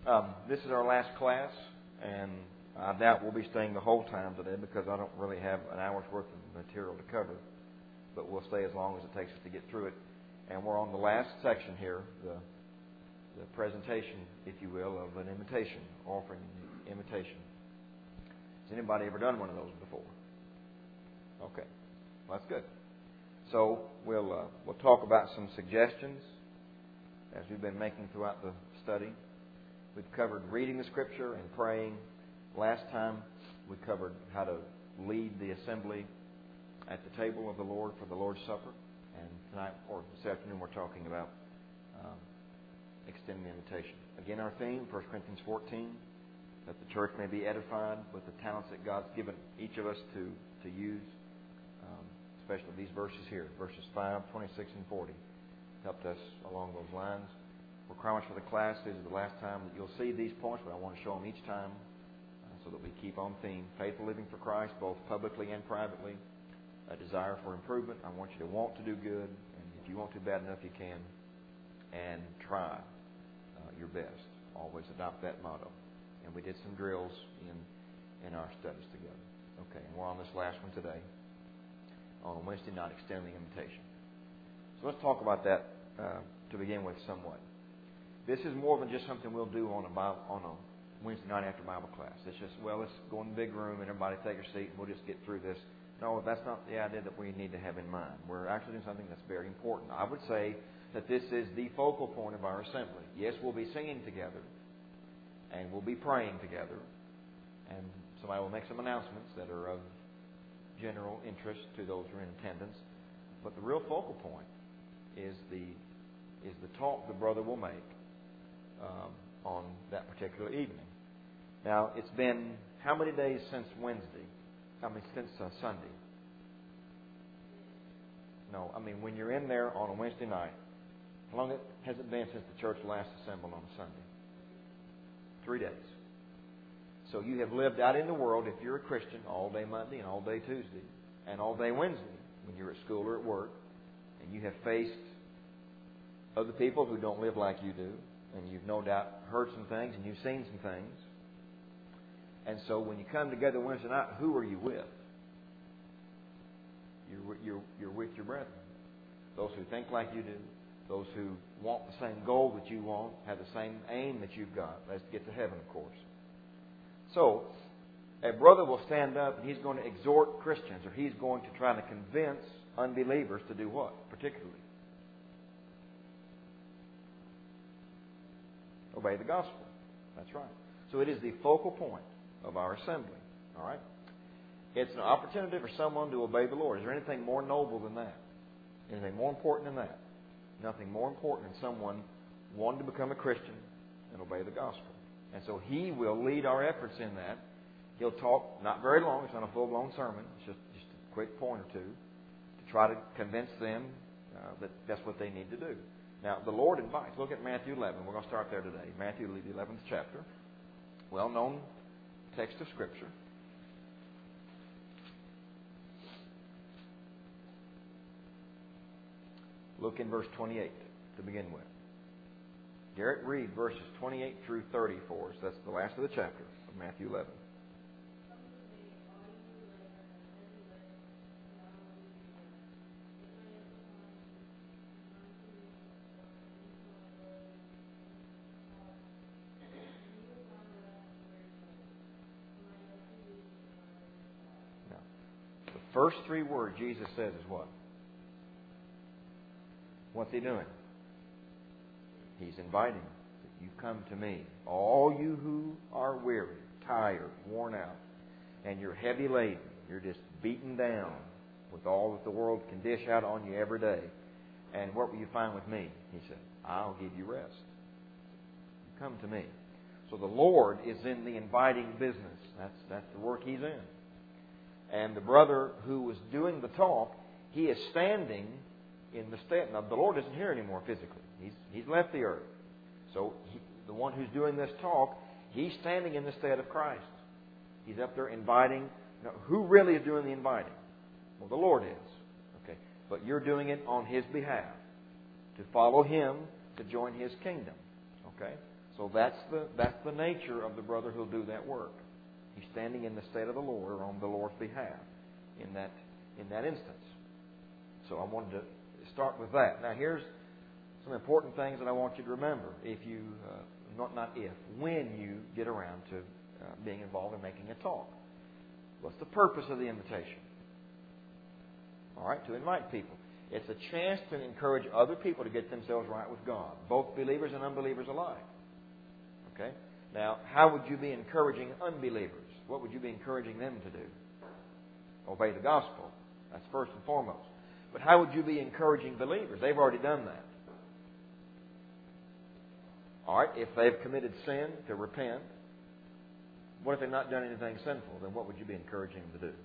This is our last class, and I doubt we'll be staying the whole time today because I don't really have an hour's worth of material to cover. But we'll stay as long as it takes us to get through it. And we're on the last section here, the presentation, if you will, of an invitation, offering an invitation. Has anybody ever done one of those before? Okay, well, that's good. So we'll talk about some suggestions as we've been making throughout the study. We've covered reading the Scripture and praying. Last time we covered how to lead the assembly at the table of the Lord for the Lord's Supper. And tonight, or this afternoon, we're talking about extending the invitation. Again, our theme, 1 Corinthians 14, that the church may be edified with the talents that God's given each of us to use, especially these verses here, verses 5, 26, and 40, helped us along those lines. We're crying for the class. This is the last time that you'll see these points, but I want to show them each time so that we keep on theme. Faithful living for Christ, both publicly and privately. A desire for improvement. I want you to want to do good, and if you want to bad enough, you can. And try your best. Always adopt that motto. And we did some drills in our studies together. Okay, and we're on this last one today. On Wednesday night, extending the invitation. So let's talk about that to begin with somewhat. This is more than just something we'll do on a Wednesday night after Bible class. It's just, let's go in the big room and everybody take a seat and we'll just get through this. No, that's not the idea that we need to have in mind. We're actually doing something that's very important. I would say that this is the focal point of our assembly. Yes, we'll be singing together and we'll be praying together, and somebody will make some announcements that are of general interest to those who are in attendance. But the real focal point is the talk the brother will make on that particular evening. Now, it's been how many days since Wednesday? Since Sunday? No, when you're in there on a Wednesday night, how long has it been since the church last assembled on a Sunday? 3 days. So you have lived out in the world, if you're a Christian, all day Monday and all day Tuesday and all day Wednesday when you're at school or at work, and you have faced other people who don't live like you do, and you've no doubt heard some things and you've seen some things. And so when you come together Wednesday night, who are you with? You're with your brethren. Those who think like you do. Those who want the same goal that you want, have the same aim that you've got. That's to get to heaven, of course. So, a brother will stand up and he's going to exhort Christians, or he's going to try to convince unbelievers to do what, particularly? Obey the gospel. That's right. So it is the focal point of our assembly. All right? It's an opportunity for someone to obey the Lord. Is there anything more noble than that? Anything more important than that? Nothing more important than someone wanting to become a Christian and obey the gospel. And so he will lead our efforts in that. He'll talk not very long. It's not a full-blown sermon. It's just a quick point or two to try to convince them that that's what they need to do. Now, the Lord invites. Look at Matthew 11. We're going to start there today. Matthew, the 11th chapter. Well-known text of Scripture. Look in verse 28 to begin with. Garrett, read verses 28 through 30 for us. That's the last of the chapter of Matthew 11. Now, the first 3 words Jesus says is what? What's He doing? He's inviting you come to me, all you who are weary, tired, worn out, and you're heavy laden. You're just beaten down with all that the world can dish out on you every day. And what will you find with me? He said, I'll give you rest. You come to me. So the Lord is in the inviting business. That's the work He's in. And the brother who was doing the talk, he is standing in the stead. Now, the Lord isn't here anymore physically. He's left the earth. So the one who's doing this talk, he's standing in the stead of Christ. He's up there inviting. Now, who really is doing the inviting? Well, the Lord is. Okay, but you're doing it on His behalf to follow Him, to join His kingdom. Okay, So that's the nature of the brother who'll do that work. He's standing in the stead of the Lord or on the Lord's behalf in that instance. So I wanted to start with that. Now here's some important things that I want you to remember when you get around to being involved in making a talk. What's the purpose of the invitation? All right, to invite people. It's a chance to encourage other people to get themselves right with God, both believers and unbelievers alike. Okay? Now, how would you be encouraging unbelievers? What would you be encouraging them to do? Obey the gospel. That's first and foremost. But how would you be encouraging believers? They've already done that. All right, if they've committed sin, to repent. What if they've not done anything sinful? Then what would you be encouraging them to do?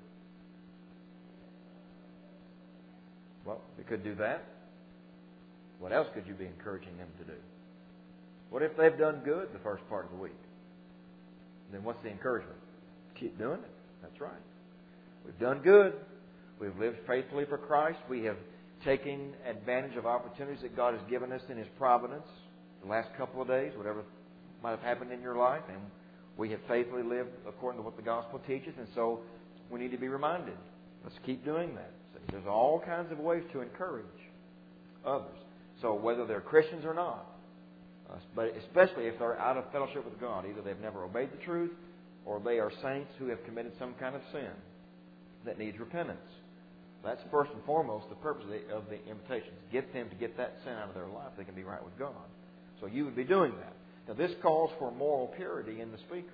Well, they could do that. What else could you be encouraging them to do? What if they've done good the first part of the week? Then what's the encouragement? Keep doing it. That's right. We've done good. We've lived faithfully for Christ. We have taken advantage of opportunities that God has given us in His providence the last couple of days, whatever might have happened in your life, and we have faithfully lived according to what the gospel teaches, and so we need to be reminded. Let's keep doing that. So there's all kinds of ways to encourage others. So whether they're Christians or not, but especially if they're out of fellowship with God, either they've never obeyed the truth or they are saints who have committed some kind of sin that needs repentance. That's first and foremost the purpose of the invitations. Get them to get that sin out of their life. They can be right with God. So you would be doing that. Now this calls for moral purity in the speaker.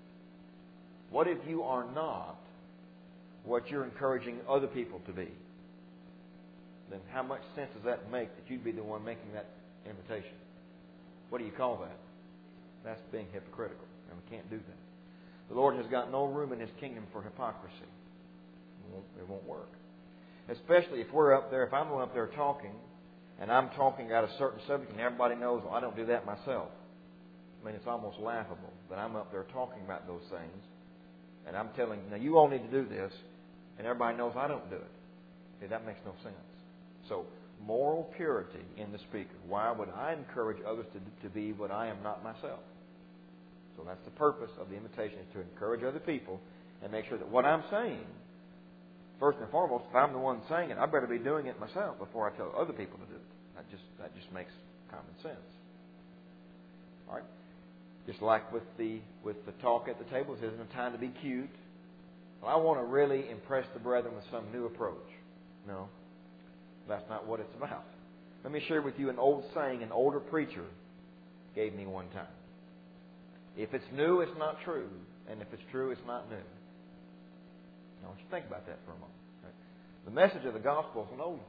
What if you are not what you're encouraging other people to be? Then how much sense does that make that you'd be the one making that invitation? What do you call that? That's being hypocritical. And we can't do that. The Lord has got no room in His kingdom for hypocrisy. It won't work. Especially if we're up there, if I'm up there talking, and I'm talking about a certain subject, and everybody knows, well, I don't do that myself. I mean, it's almost laughable that I'm up there talking about those things, and I'm telling, now you all need to do this, and everybody knows I don't do it. See, that makes no sense. So, moral purity in the speaker. Why would I encourage others to be what I am not myself? So that's the purpose of the invitation, is to encourage other people and make sure that what I'm saying, first and foremost, if I'm the one saying it, I better be doing it myself before I tell other people to do it. That just makes common sense. All right? Just like with the talk at the table, this isn't a time to be cute. Well, I want to really impress the brethren with some new approach. No, that's not what it's about. Let me share with you an old saying an older preacher gave me one time. If it's new, it's not true. And if it's true, it's not new. Now, I want you to think about that for a moment. Right? The message of the gospel is an old one.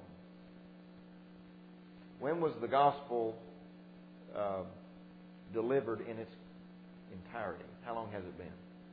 When was the gospel delivered in its entirety? How long has it been?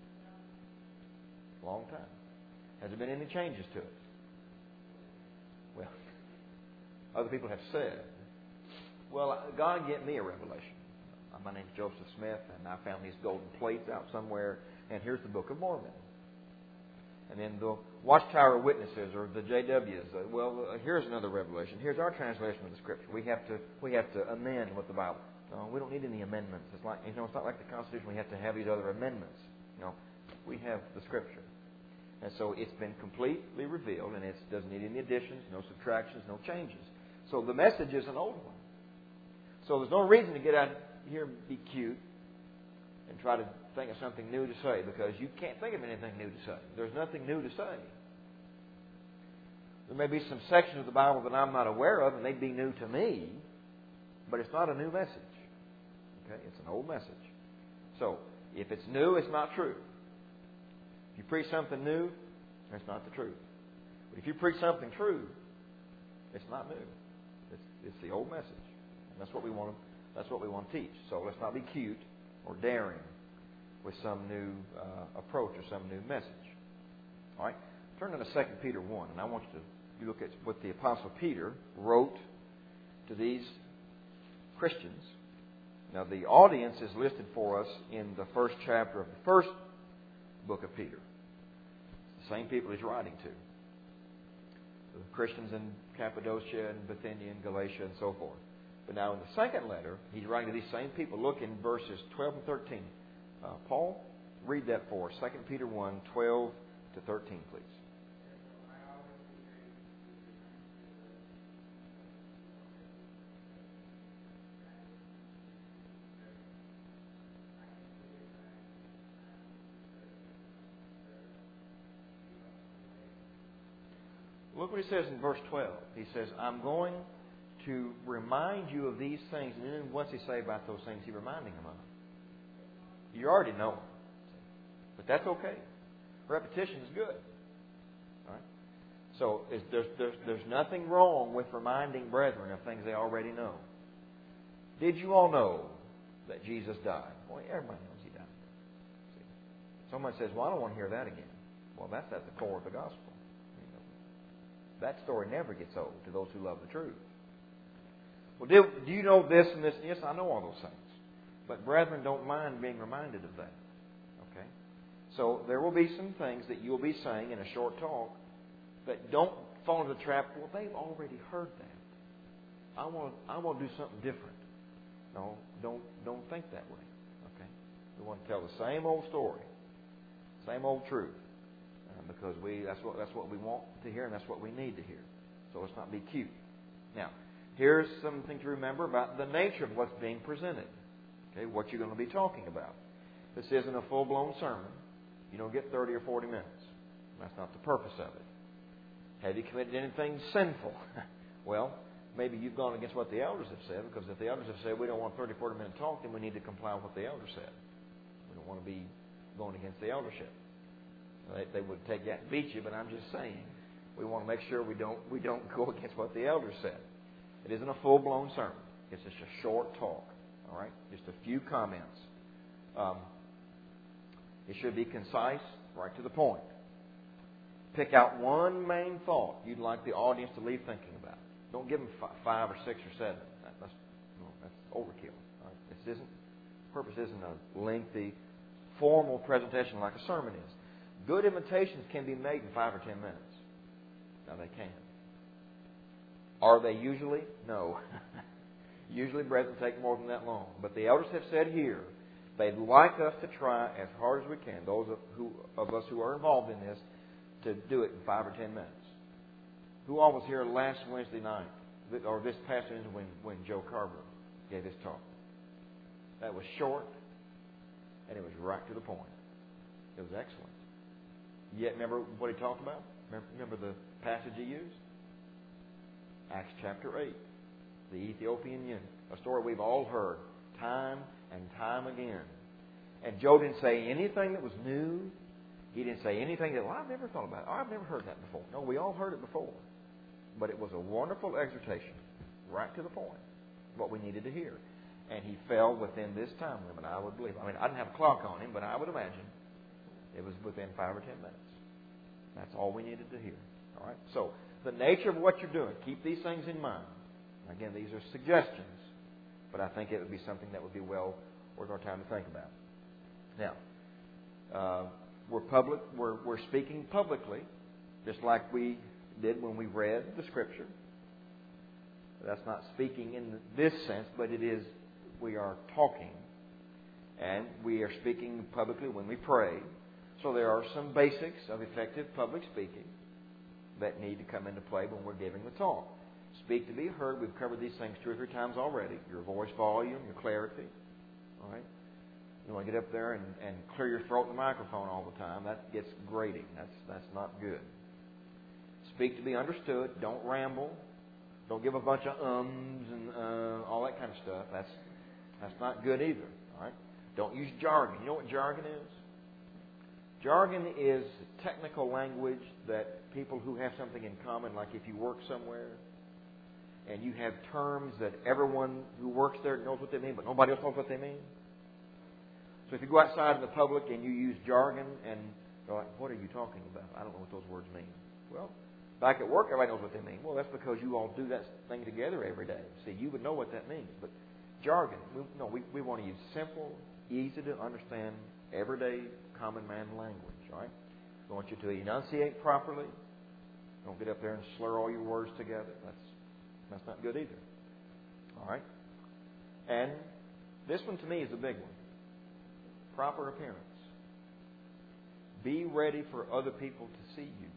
A long time. Has there been any changes to it? Well, other people have said, well, God gave me a revelation. My name's Joseph Smith, and I found these golden plates out somewhere, and here's the Book of Mormon. And then the Watchtower Witnesses, or the JWs, here's another revelation. Here's our translation of the Scripture. We have to amend what the Bible. No, we don't need any amendments. It's like, it's not like the Constitution. We have to have these other amendments. We have the Scripture, and so it's been completely revealed, and it doesn't need any additions, no subtractions, no changes. So the message is an old one. So there's no reason to get out here and be cute and try to think of something new to say, because you can't think of anything new to say. There's nothing new to say. There may be some sections of the Bible that I'm not aware of, and they'd be new to me, but it's not a new message. Okay? It's an old message. So, if it's new, it's not true. If you preach something new, it's not the truth. But if you preach something true, it's not new. It's the old message. And that's what we want to teach. So let's not be cute or daring with some new approach or some new message. All right? Turn to 2 Peter 1, and I want you to look at what the Apostle Peter wrote to these Christians. Now, the audience is listed for us in the first chapter of the first book of Peter. It's the same people he's writing to. The Christians in Cappadocia and Bithynia and Galatia and so forth. But now in the second letter, he's writing to these same people. Look in verses 12 and 13. Paul, read that for us. 2 Peter 1, 12 to 13, please. Look what he says in verse 12. He says, I'm going to remind you of these things. And then what's he say about those things he's reminding them of? You already know them. But that's okay. Repetition is good. All right? So there's nothing wrong with reminding brethren of things they already know. Did you all know that Jesus died? Well, everybody knows He died. See? Someone says, well, I don't want to hear that again. Well, that's at the core of the gospel. That story never gets old to those who love the truth. Well, do you know this and this? Yes, I know all those things. But brethren don't mind being reminded of that. Okay? So there will be some things that you'll be saying in a short talk that don't fall into the trap. Well, they've already heard that. I want to do something different. No, don't think that way. Okay? We want to tell the same old story, same old truth. Because that's what we want to hear and that's what we need to hear. So let's not be cute. Now, here's something to remember about the nature of what's being presented. Okay, what you're going to be talking about. This isn't a full-blown sermon. You don't get 30 or 40 minutes. That's not the purpose of it. Have you committed anything sinful? Well, maybe you've gone against what the elders have said, because if the elders have said we don't want 30, 40 minute talk, then we need to comply with what the elders said. We don't want to be going against the eldership. They would take that and beat you, but I'm just saying we want to make sure we don't go against what the elders said. It isn't a full-blown sermon. It's just a short talk. All right, just a few comments. It should be concise, right to the point. Pick out one main thought you'd like the audience to leave thinking about. Don't give them 5 or 6 or 7. That's overkill. All right? Purpose isn't a lengthy, formal presentation like a sermon is. Good imitations can be made in 5 or 10 minutes. Now they can. Are they usually? No. Usually, brethren take more than that long. But the elders have said here, they'd like us to try as hard as we can, those of us who are involved in this, to do it in 5 or 10 minutes. Who all was here last Wednesday night, or this past Wednesday when Joe Carver gave his talk? That was short, and it was right to the point. It was excellent. Yet, remember what he talked about? Remember the passage he used? Acts chapter 8. The Ethiopian eunuch. A story we've all heard time and time again. And Joe didn't say anything that was new. He didn't say anything that, well, I've never thought about it. Oh, I've never heard that before. No, we all heard it before. But it was a wonderful exhortation. Right to the point. What we needed to hear. And he fell within this time limit, I would believe. I mean, I didn't have a clock on him, but I would imagine it was within 5 or 10 minutes. That's all we needed to hear. All right? So, the nature of what you're doing, keep these things in mind. Again, these are suggestions, but I think it would be something that would be well worth our time to think about. Now, we're speaking publicly, just like we did when we read the Scripture. That's not speaking in this sense, but it is, we are talking, and we are speaking publicly when we pray. So there are some basics of effective public speaking that need to come into play when we're giving the talk. Speak to be heard. We've covered these things 2 or 3 times already. Your voice volume, your clarity. All right? You want to get up there and clear your throat in the microphone all the time. That gets grating. That's not good. Speak to be understood. Don't ramble. Don't give a bunch of ums and all that kind of stuff. That's not good either. All right? Don't use jargon. You know what jargon is? Jargon is technical language that people who have something in common, like if you work somewhere and you have terms that everyone who works there knows what they mean, but nobody else knows what they mean. So if you go outside in the public and you use jargon and they're like, what are you talking about? I don't know what those words mean. Well, back at work, everybody knows what they mean. Well, that's because you all do that thing together every day. See, you would know what that means. But jargon, we want to use simple, easy to understand, everyday common man language, right? We want you to enunciate properly. Don't get up there and slur all your words together. That's not good either. All right? And this one to me is a big one. Proper appearance. Be ready for other people to see you.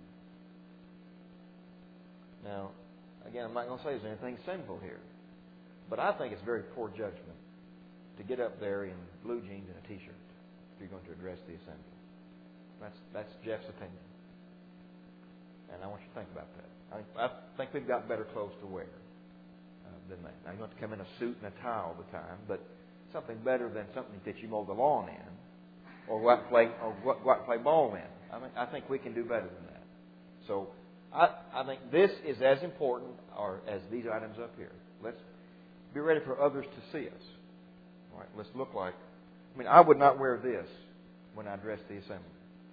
Now, again, I'm not going to say there's anything sinful here. But I think it's very poor judgment to get up there in blue jeans and a T-shirt if you're going to address the assembly. That's Jeff's opinion. And I want you to think about that. I think we've got better clothes to wear than that. Now, you don't have to come in a suit and a tie all the time, but something better than something that you mow the lawn in or go out and play ball in. I think we can do better than that. So I think this is as important as these items up here. Let's be ready for others to see us. All right, let's look like... I would not wear this when I address the assembly.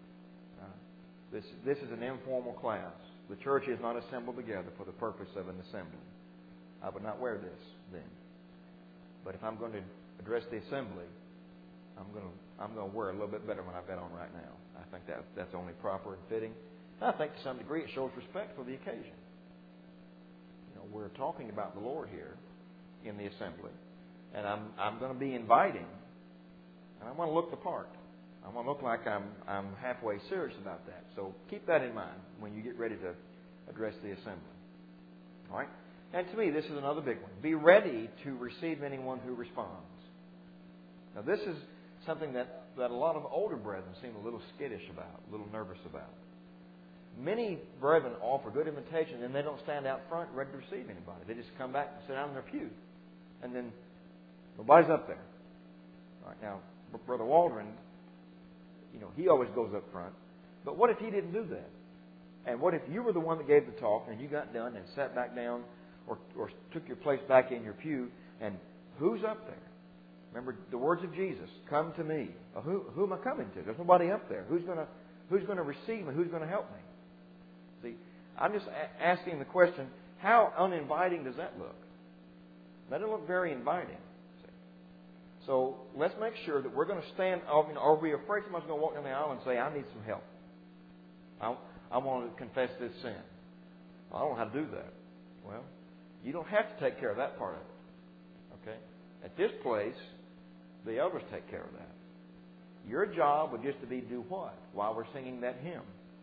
This is an informal class. The church is not assembled together for the purpose of an assembly. I would not wear this then. But if I'm going to address the assembly, I'm going to wear a little bit better than I've got on right now. I think that's only proper and fitting. And I think to some degree it shows respect for the occasion. We're talking about the Lord here in the assembly, and I'm going to be inviting, and I want to look the part. I want to look like I'm halfway serious about that. So keep that in mind when you get ready to address the assembly. All right? And to me, this is another big one. Be ready to receive anyone who responds. Now, this is something that a lot of older brethren seem a little skittish about, a little nervous about. Many brethren offer good invitation and they don't stand out front ready to receive anybody. They just come back and sit down in their pew. And then nobody's up there. All right, now, Brother Waldron, he always goes up front. But what if he didn't do that? And what if you were the one that gave the talk and you got done and sat back down or took your place back in your pew, and who's up there? Remember the words of Jesus, come to me. Who am I coming to? There's nobody up there. Who's going to receive me? Who's going to help me? See, I'm just asking the question, how uninviting does that look? That doesn't look very inviting. See? So let's make sure that we're going to stand up. Are we afraid somebody's going to walk down the aisle and say, I need some help? I want to confess this sin. I don't know how to do that. Well, you don't have to take care of that part of it. Okay? At this place, the elders take care of that. Your job would just to be do what? While we're singing that hymn.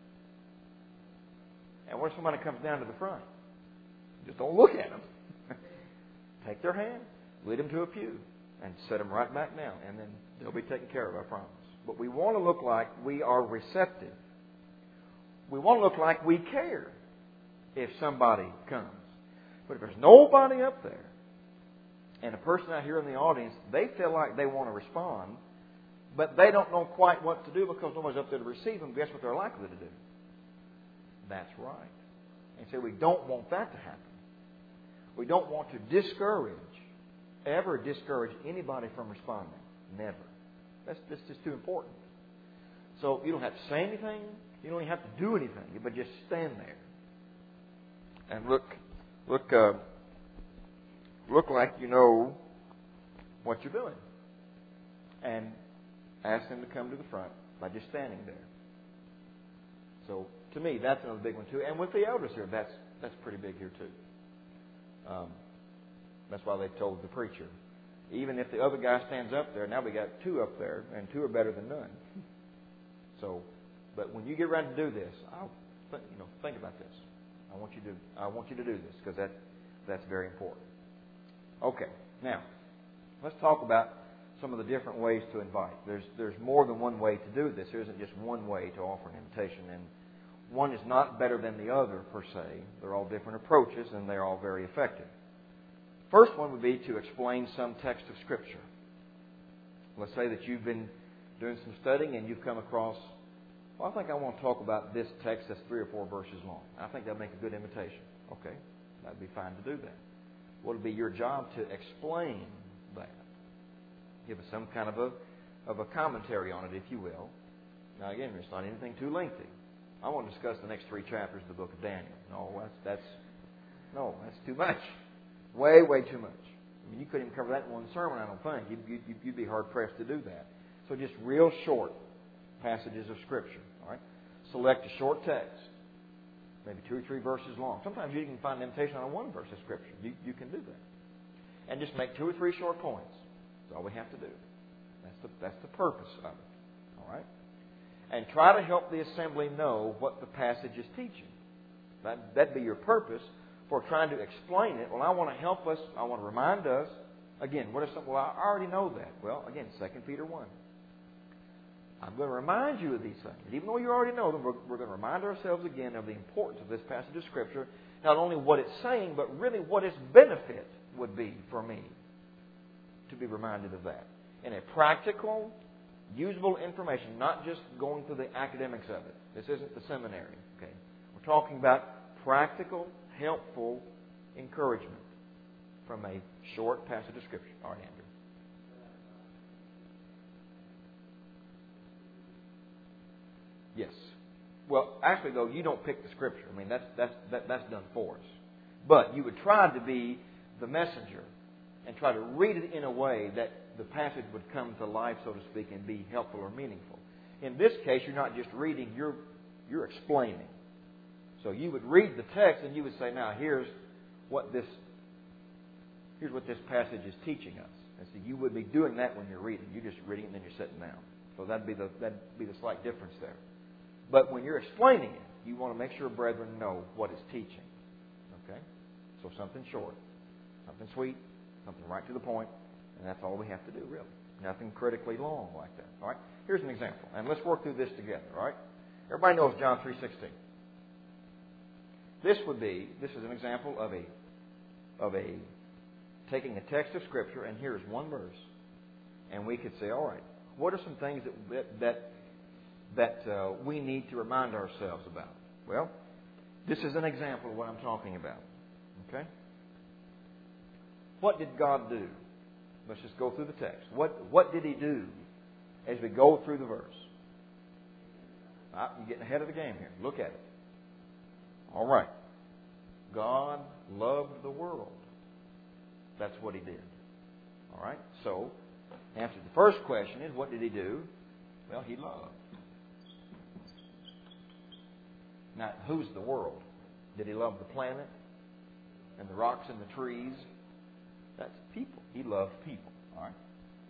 And when somebody comes down to the front, just don't look at them. Take their hand, lead them to a pew, and set them right back down. And then they'll be taken care of, I promise. But we want to look like we are receptive. We want to look like we care if somebody comes. But if there's nobody up there, and a person out here in the audience, they feel like they want to respond, but they don't know quite what to do because nobody's up there to receive them, guess what they're likely to do? That's right. And so we don't want that to happen. We don't want to ever discourage anybody from responding. Never. That's just too important. So you don't have to say anything. You don't even have to do anything, but just stand there and look like you know what you're doing, and ask them to come to the front by just standing there. So to me, that's another big one too. And with the elders here, that's pretty big here too. That's why they told the preacher, even if the other guy stands up there, now we got two up there, and two are better than none. So, but when you get ready to do this, think about this. I want you to do this because that's very important. Okay, now let's talk about some of the different ways to invite. There's more than one way to do this. There isn't just one way to offer an invitation, and one is not better than the other per se. They're all different approaches, and they're all very effective. First one would be to explain some text of Scripture. Let's say that you've been doing some studying and you've come across, I think I want to talk about this text that's 3 or 4 verses long. I think that'll make a good invitation. Okay, that'd be fine to do that. Well, it'll be your job to explain that. Give us some kind of a commentary on it, if you will. Now, again, it's not anything too lengthy. I want to discuss the next 3 chapters of the book of Daniel. No, that's too much. Way, way too much. I mean, you couldn't even cover that in one sermon, I don't think. You'd be hard-pressed to do that. So just real short passages of Scripture. All right? Select a short text, maybe 2 or 3 verses long. Sometimes you can find an invitation on 1 verse of Scripture. You can do that. and just make 2 or 3 short points. That's all we have to do. That's the purpose of it. All right? And try to help the assembly know what the passage is teaching. That'd be your purpose for trying to explain it. Well, I want to help us. I want to remind us. Again, what is something? Well, I already know that. Well, again, 2 Peter 1. I'm going to remind you of these things. Even though you already know them, we're going to remind ourselves again of the importance of this passage of Scripture. Not only what it's saying, but really what its benefit would be for me to be reminded of that. In a practical, usable information, not just going through the academics of it. This isn't the seminary. Okay, we're talking about practical, helpful encouragement from a short passage of Scripture. All right, Andrew. Yes. Well, actually, though, you don't pick the Scripture. I mean, that's done for us. But you would try to be the messenger and try to read it in a way that the passage would come to life, so to speak, and be helpful or meaningful. In this case, you're not just reading; you're explaining. So you would read the text and you would say, "Now, here's what this passage is teaching us." And so you would be doing that when you're reading. You're just reading it and then you're sitting down. So that'd be the slight difference there. But when you're explaining it, you want to make sure brethren know what it's teaching. Okay? So something short, something sweet, something right to the point, and that's all we have to do, really. Nothing critically long like that. All right? Here's an example, and let's work through this together. All right? Everybody knows John 3:16. This is an example of a taking a text of Scripture, and here's one verse, and we could say, all right, what are some things that we need to remind ourselves about? Well, this is an example of what I'm talking about. Okay? What did God do? Let's just go through the text. What did He do as we go through the verse? You're getting ahead of the game here. Look at it. All right. God loved the world. That's what He did. All right? So, answer the first question is, what did He do? Well, He loved. Now, who's the world? Did He love the planet and the rocks and the trees? That's people. He loved people. All right?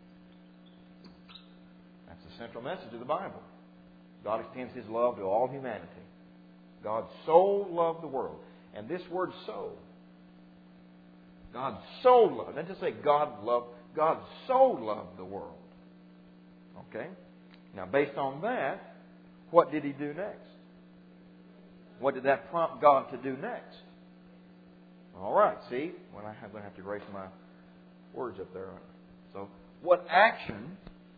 That's the central message of the Bible. God extends His love to all humanity. God so loved the world. And this word so, God so loved. Not just say God so loved the world. Okay? Now, based on that, what did He do next? What did that prompt God to do next? All right, see? Well, I'm going to have to erase my words up there. So, what action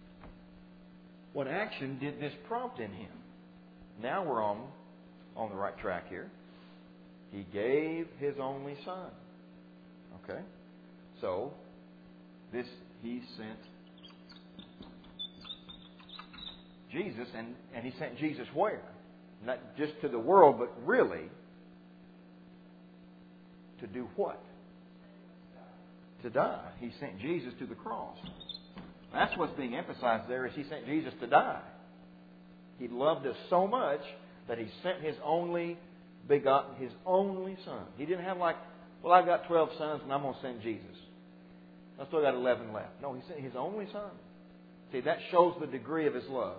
did this prompt in Him? Now we're on the right track here. He gave His only Son. Okay? So, He sent Jesus, and He sent Jesus where? Not just to the world, but really to do what? To die. He sent Jesus to the cross. That's what's being emphasized there, is He sent Jesus to die. He loved us so much that He sent His only begotten, His only Son. He didn't have I've got 12 sons and I'm going to send Jesus. I still got 11 left. No, He sent His only Son. See, that shows the degree of His love.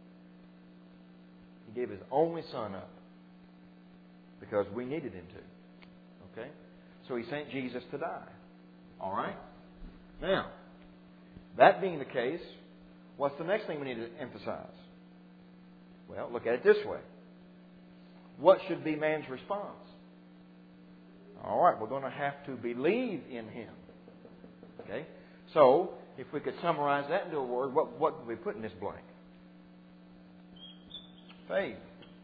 He gave His only Son up because we needed Him to. Okay? So He sent Jesus to die. All right? Now, that being the case, what's the next thing we need to emphasize? Well, look at it this way. What should be man's response? All right, we're going to have to believe in Him. Okay? So, if we could summarize that into a word, what would we put in this blank? Faith.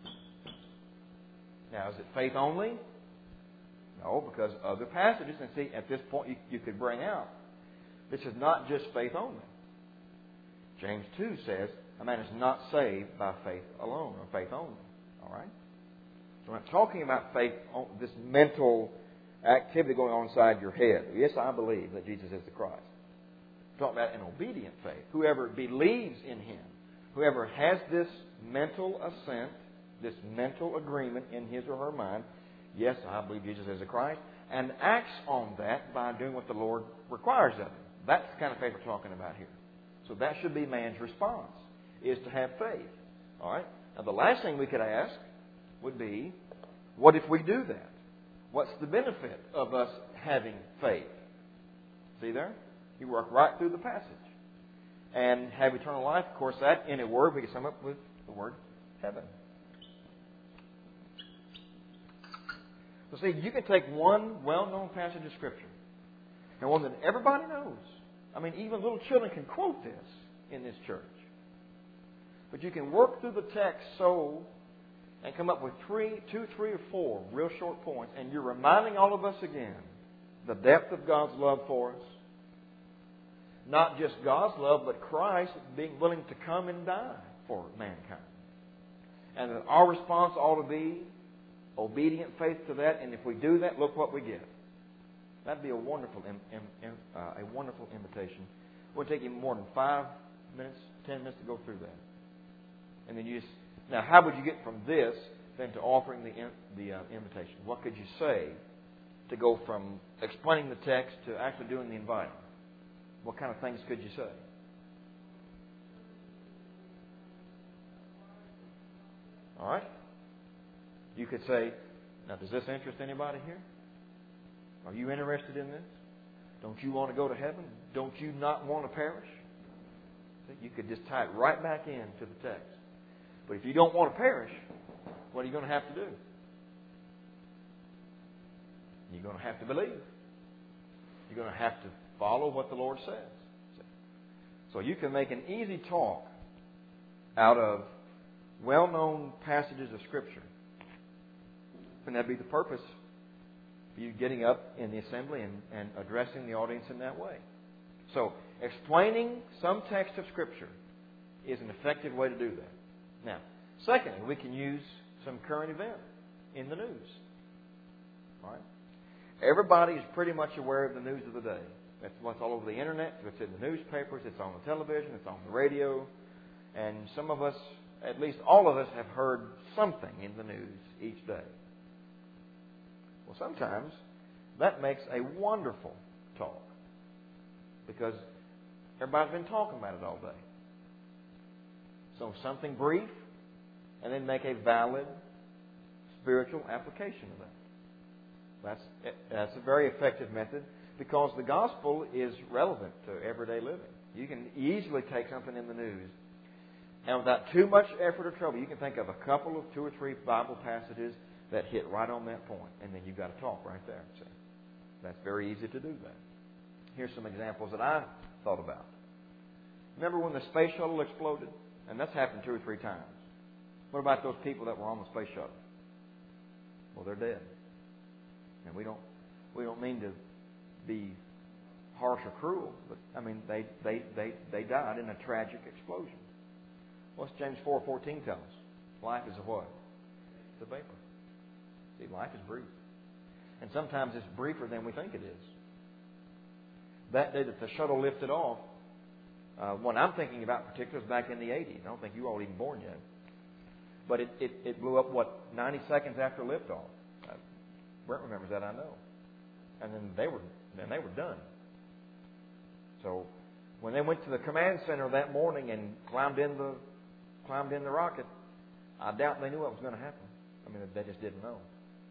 Now, is it faith only? No, because other passages, and see, at this point you could bring out, this is not just faith only. James 2 says, a man is not saved by faith alone, or faith only. All right? So we're not talking about faith, this mental activity going on inside your head. Yes, I believe that Jesus is the Christ. We're talking about an obedient faith. Whoever believes in Him, whoever has this mental assent, this mental agreement in his or her mind, yes, I believe Jesus is the Christ, and acts on that by doing what the Lord requires of him. That's the kind of faith we're talking about here. So that should be man's response, is to have faith. All right? Now, the last thing we could ask would be, what if we do that? What's the benefit of us having faith? See there? You work right through the passage. And have eternal life, of course, that in a word, we can sum up with the word heaven. So see, you can take one well-known passage of Scripture, and one that everybody knows. I mean, even little children can quote this in this church. But you can work through the text and come up with two, three, or four real short points, and you're reminding all of us again the depth of God's love for us. Not just God's love, but Christ being willing to come and die for mankind. And that our response ought to be obedient faith to that, and if we do that, look what we get. That'd be a wonderful invitation. It won't take you more than 5 minutes, 10 minutes to go through that. And then now, how would you get from this then to offering the invitation? What could you say to go from explaining the text to actually doing the inviting? What kind of things could you say? All right. You could say, now, does this interest anybody here? Are you interested in this? Don't you want to go to heaven? Don't you not want to perish? You could just tie it right back into the text. But if you don't want to perish, what are you going to have to do? You're going to have to believe. You're going to have to follow what the Lord says. So you can make an easy talk out of well-known passages of Scripture. And that'd be the purpose for you getting up in the assembly and addressing the audience in that way. So, explaining some text of Scripture is an effective way to do that. Now, secondly, we can use some current event in the news. All right? Everybody is pretty much aware of the news of the day. That's what's all over the internet. It's in the newspapers. It's on the television. It's on the radio. And some of us, at least all of us, have heard something in the news each day. Well, sometimes that makes a wonderful talk because everybody's been talking about it all day. So something brief and then make a valid spiritual application of that. That's a very effective method because the gospel is relevant to everyday living. You can easily take something in the news and without too much effort or trouble, you can think of a couple of 2 or 3 Bible passages that hit right on that point, and then you've got to talk right there. See? That's very easy to do that. Here's some examples that I thought about. Remember when the space shuttle exploded? And that's happened 2 or 3 times. What about those people that were on the space shuttle? Well, they're dead. And we don't mean to be harsh or cruel, but I mean they died in a tragic explosion. What's James 4:14 tell us? Life is a what? It's a vapor. See, life is brief. And sometimes it's briefer than we think it is. That day that the shuttle lifted off, one I'm thinking about particularly is back in the 80s. I don't think you were all even born yet. But it blew up, 90 seconds after liftoff. Brent remembers that, I know. And then they were done. So when they went to the command center that morning and climbed in the rocket, I doubt they knew what was going to happen. I mean, they just didn't know.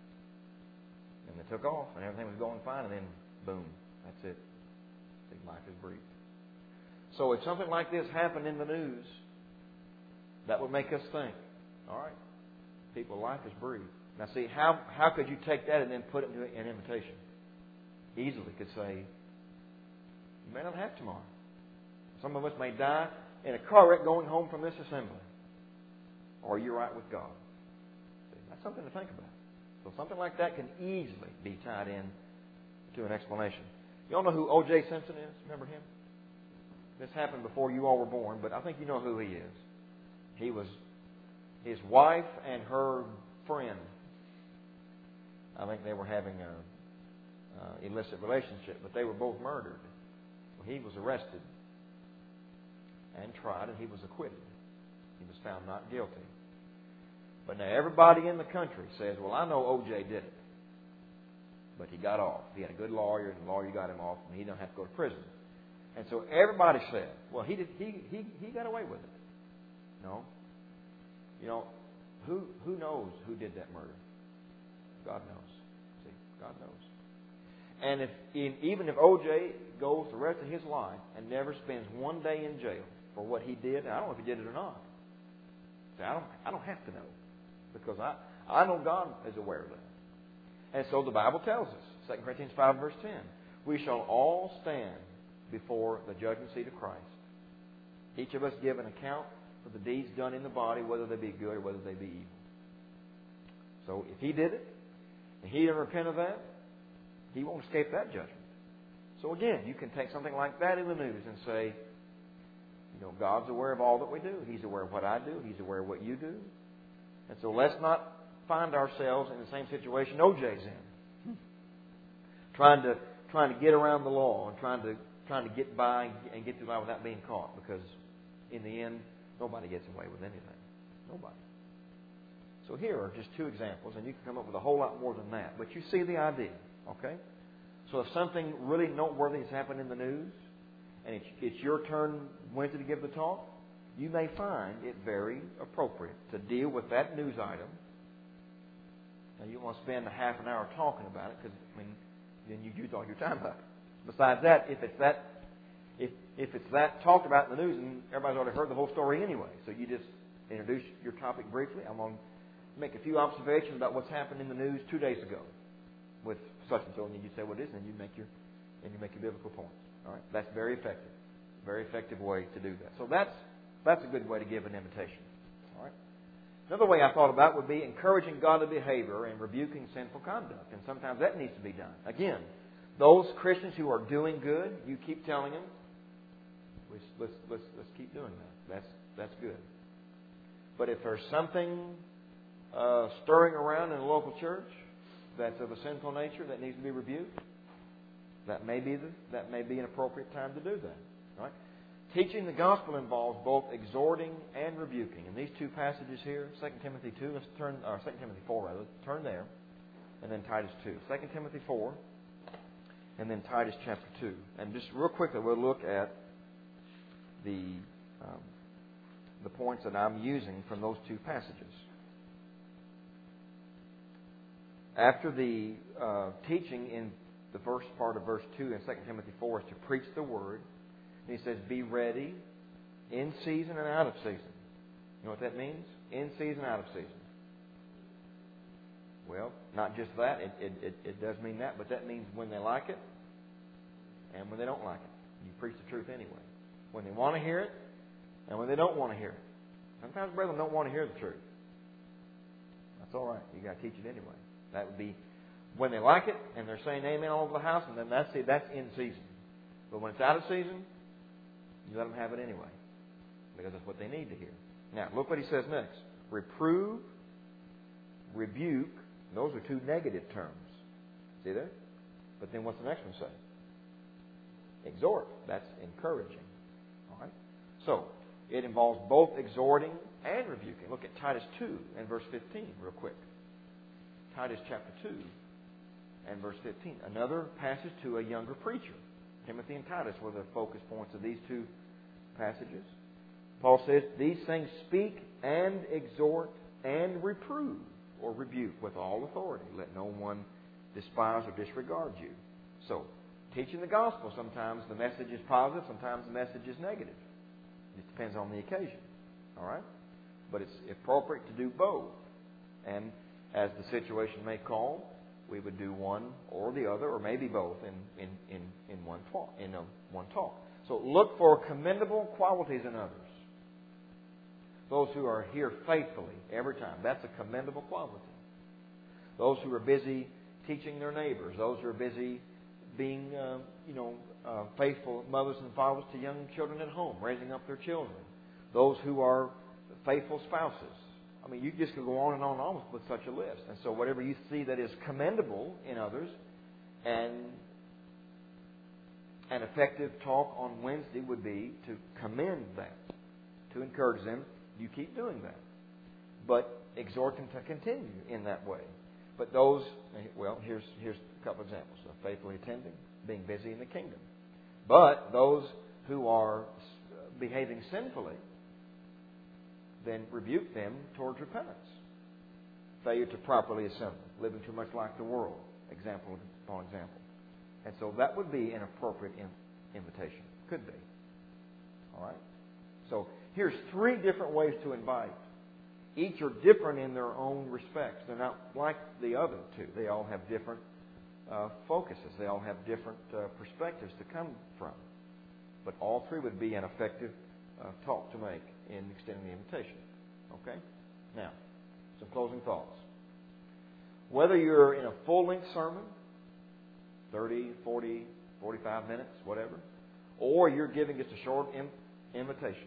And they took off, and everything was going fine, and then, boom, that's it. Life is brief. So if something like this happened in the news, that would make us think, all right, people, life is brief. Now see, how could you take that and then put it into an invitation? Easily could say, you may not have tomorrow. Some of us may die in a car wreck going home from this assembly. Or you're right with God. See, that's something to think about. So something like that can easily be tied in to an explanation. You all know who O.J. Simpson is? Remember him? This happened before you all were born, but I think you know who he is. He was his wife and her friend. I think they were having an illicit relationship, but they were both murdered. Well, he was arrested and tried, and he was acquitted. He was found not guilty. But now everybody in the country says, well, I know O.J. did it. But he got off. He had a good lawyer, and the lawyer got him off, and he didn't have to go to prison. And so everybody said, well, he got away with it. No. You know, who knows who did that murder? God knows. See, God knows. And even if O.J. goes the rest of his life and never spends one day in jail for what he did, and I don't know if he did it or not. See, I don't have to know, because I know God is aware of that. And so the Bible tells us, 2 Corinthians 5, verse 10, we shall all stand before the judgment seat of Christ. Each of us give an account for the deeds done in the body, whether they be good or whether they be evil. So if he did it, and he didn't repent of that, he won't escape that judgment. So again, you can take something like that in the news and say, you know, God's aware of all that we do. He's aware of what I do. He's aware of what you do. And so let's not find ourselves in the same situation O.J.'s in. Trying to get around the law and trying to get by and get through life without being caught, because in the end, nobody gets away with anything. Nobody. So here are just two examples, and you can come up with a whole lot more than that. But you see the idea, okay? So if something really noteworthy has happened in the news, and it's your turn Wednesday to give the talk, you may find it very appropriate to deal with that news item. Now, you don't want to spend a half an hour talking about it, because then you use all your time up. Besides that, if it's that talked about in the news, and everybody's already heard the whole story anyway, so you just introduce your topic briefly. I'm going to make a few observations about what's happened in the news 2 days ago with such and so, and then you say what it is, and you make your biblical points. All right, that's very effective. Very effective way to do that. So that's a good way to give an invitation. All right. Another way I thought about would be encouraging godly behavior and rebuking sinful conduct. And sometimes that needs to be done. Again, those Christians who are doing good, you keep telling them, let's keep doing that. That's good. But if there's something stirring around in a local church that's of a sinful nature that needs to be rebuked, that may be an appropriate time to do that. Right? Teaching the gospel involves both exhorting and rebuking. In these two passages here, 2 Timothy 2, let's turn, or 2 Timothy 4 rather, turn there, and then Titus 2. 2 Timothy 4, and then Titus chapter 2. And just real quickly, we'll look at the points that I'm using from those two passages. After the teaching in the first part of verse 2 in 2 Timothy 4 is to preach the word, and he says, be ready in season and out of season. You know what that means? In season, out of season. Well, not just that. It does mean that, but that means when they like it and when they don't like it. You preach the truth anyway. When they want to hear it and when they don't want to hear it. Sometimes brethren don't want to hear the truth. That's all right. You got to teach it anyway. That would be when they like it and they're saying amen all over the house, and then that's in season. But when it's out of season, you let them have it anyway, because that's what they need to hear. Now, look what he says next. Reprove, rebuke. Those are two negative terms. See that? But then what's the next one say? Exhort. That's encouraging. All right? So, it involves both exhorting and rebuking. Look at Titus 2 and verse 15 real quick. Titus chapter 2 and verse 15. Another passage to a younger preacher. Timothy and Titus were the focus points of these two passages. Paul says, these things speak and exhort and reprove or rebuke with all authority. Let no one despise or disregard you. So, teaching the gospel, sometimes the message is positive, sometimes the message is negative. It depends on the occasion. All right? But it's appropriate to do both. And as the situation may call, we would do one or the other, or maybe both in one talk. So look for commendable qualities in others. Those who are here faithfully every time. That's a commendable quality. Those who are busy teaching their neighbors. Those who are busy being, faithful mothers and fathers to young children at home, raising up their children. Those who are faithful spouses. I mean, you just could go on and on and on with such a list. And so whatever you see that is commendable in others, and an effective talk on Wednesday would be to commend that, to encourage them. You keep doing that. But exhort them to continue in that way. But those, well, here's a couple examples. Faithfully attending, being busy in the kingdom. But those who are behaving sinfully, then rebuke them towards repentance. Failure to properly assemble, living too much like the world, example upon example. And so that would be an appropriate invitation. Could be. All right? So here's 3 different ways to invite. Each are different in their own respects. They're not like the other 2. They all have different focuses. They all have different perspectives to come from. But all 3 would be an effective talk to make in extending the invitation. Okay? Now, some closing thoughts. Whether you're in a full-length sermon, 30, 40, 45 minutes, whatever, or you're giving just a short invitation,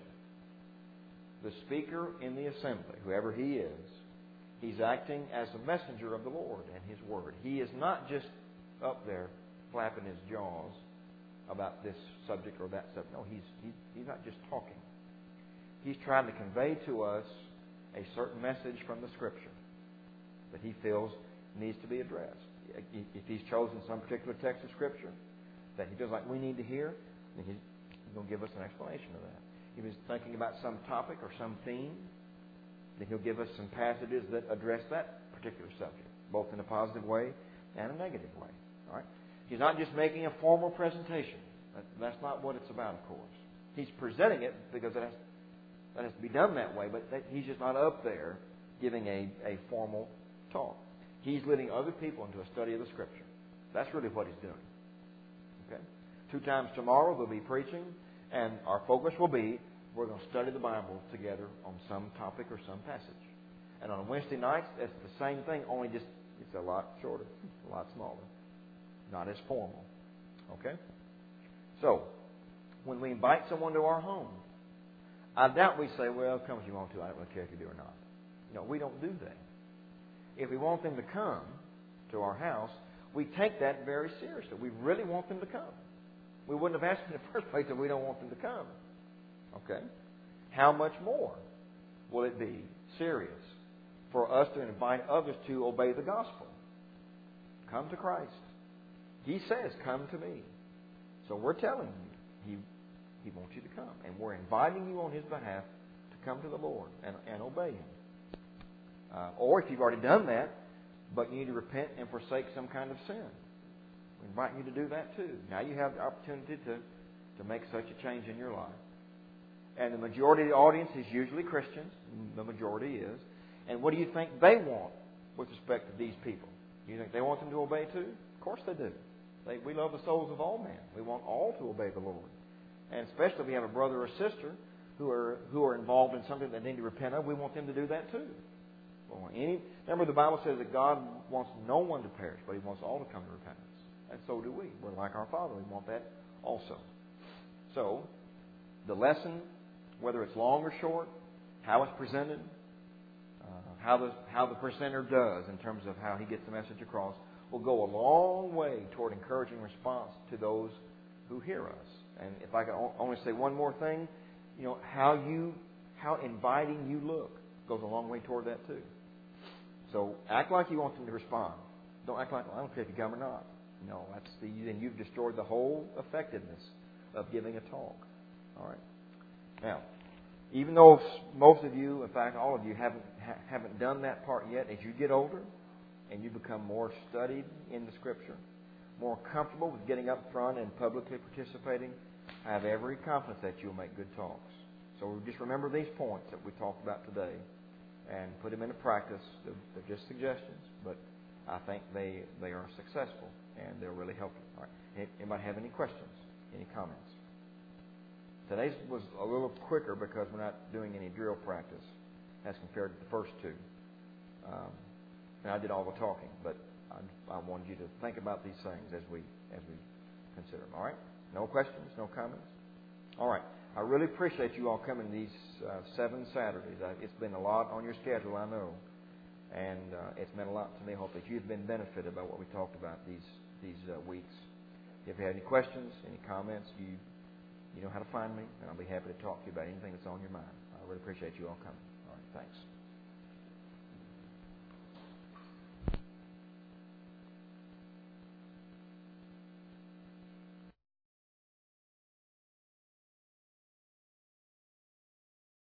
the speaker in the assembly, whoever he is, he's acting as a messenger of the Lord and His Word. He is not just up there flapping his jaws about this subject or that subject. No, he's not just talking. He's trying to convey to us a certain message from the Scripture that he feels needs to be addressed. If he's chosen some particular text of Scripture that he feels like we need to hear, then he's going to give us an explanation of that. If he's thinking about some topic or some theme, then he'll give us some passages that address that particular subject, both in a positive way and a negative way. All right? He's not just making a formal presentation. That's not what it's about, of course. He's presenting it because that has to be done that way, but he's just not up there giving a formal talk. He's leading other people into a study of the Scripture. That's really what he's doing. Okay? 2 times tomorrow we'll be preaching, and our focus will be we're going to study the Bible together on some topic or some passage. And on Wednesday nights, it's the same thing, only just it's a lot shorter, a lot smaller, not as formal. Okay? So, when we invite someone to our home, I doubt we say, well, come if you want to. I don't really care if you do or not. No, we don't do that. If we want them to come to our house, we take that very seriously. We really want them to come. We wouldn't have asked them in the first place if we don't want them to come. Okay? How much more will it be serious for us to invite others to obey the gospel? Come to Christ. He says, come to me. So we're telling you, He wants you to come. And we're inviting you on His behalf to come to the Lord and obey Him. Or if you've already done that, but you need to repent and forsake some kind of sin, we invite you to do that too. Now you have the opportunity to make such a change in your life. And the majority of the audience is usually Christians. The majority is. And what do you think they want with respect to these people? Do you think they want them to obey too? Of course they do. We love the souls of all men. We want all to obey the Lord. And especially if we have a brother or sister who are involved in something that they need to repent of, we want them to do that too. Remember, the Bible says that God wants no one to perish, but He wants all to come to repentance. And so do we. We're like our Father. We want that also. So, the lesson, whether it's long or short, how it's presented, how the presenter does in terms of how he gets the message across, will go a long way toward encouraging response to those who hear us. And if I can only say one more thing, how inviting you look goes a long way toward that too. So act like you want them to respond. Don't act like, I don't care if you come or not. No, then you've destroyed the whole effectiveness of giving a talk. All right. Now, even though most of you, in fact, all of you haven't done that part yet, as you get older and you become more studied in the Scripture, more comfortable with getting up front and publicly participating, I have every confidence that you'll make good talks. So just remember these points that we talked about today and put them into practice. They're just suggestions, but I think they are successful and they'll really help you. All right. Anybody have any questions? Any comments? Today's was a little quicker because we're not doing any drill practice as compared to the first 2. And I did all the talking, but I wanted you to think about these things as we consider them. All right? No questions? No comments? All right. I really appreciate you all coming these 7 Saturdays. It's been a lot on your schedule, I know. And it's meant a lot to me. I hope that you've been benefited by what we talked about these weeks. If you have any questions, any comments, you know how to find me, and I'll be happy to talk to you about anything that's on your mind. I really appreciate you all coming. All right, thanks.